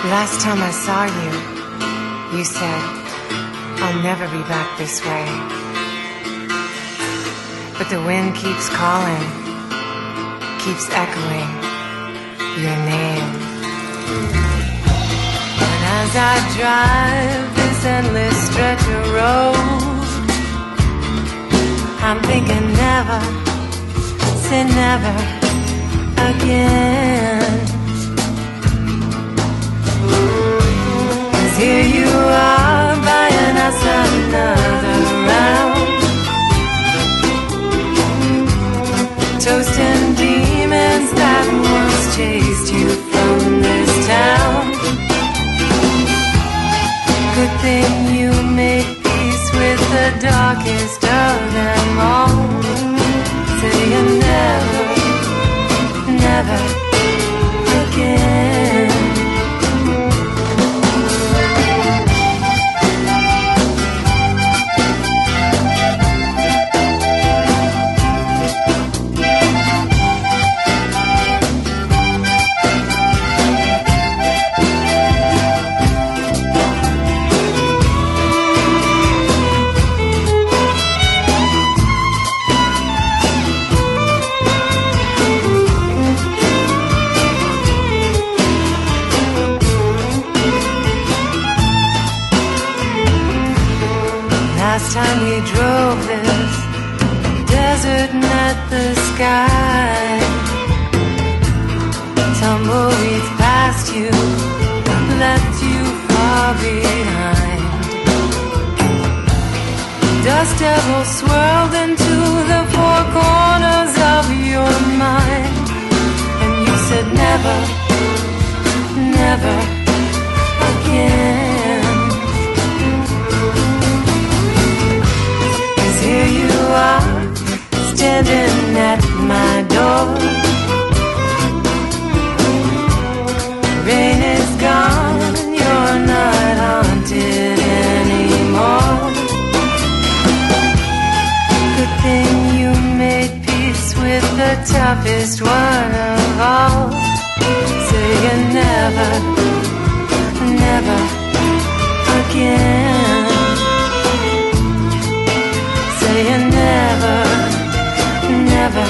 Last time I saw you, you said, I'll never be back this way. But the wind keeps calling, keeps echoing your name. And as I drive this endless stretch of road, I'm thinking never, say never again. 'Cause here you are buying us another round, toasting demons that once chased you from this town. Good thing you made peace with the darkest of them all. Say you never, never again. Last time we drove this desert, met the sky. Tumbleweeds past you, left you far behind. Dust devils swirled into the four corners of your mind. And you said never, never again. Here you are, standing at my door. Rain is gone, you're not haunted anymore. Good thing you made peace with the toughest one of all. Say you never, never again. Say you never, never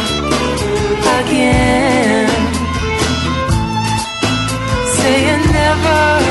again. Say you never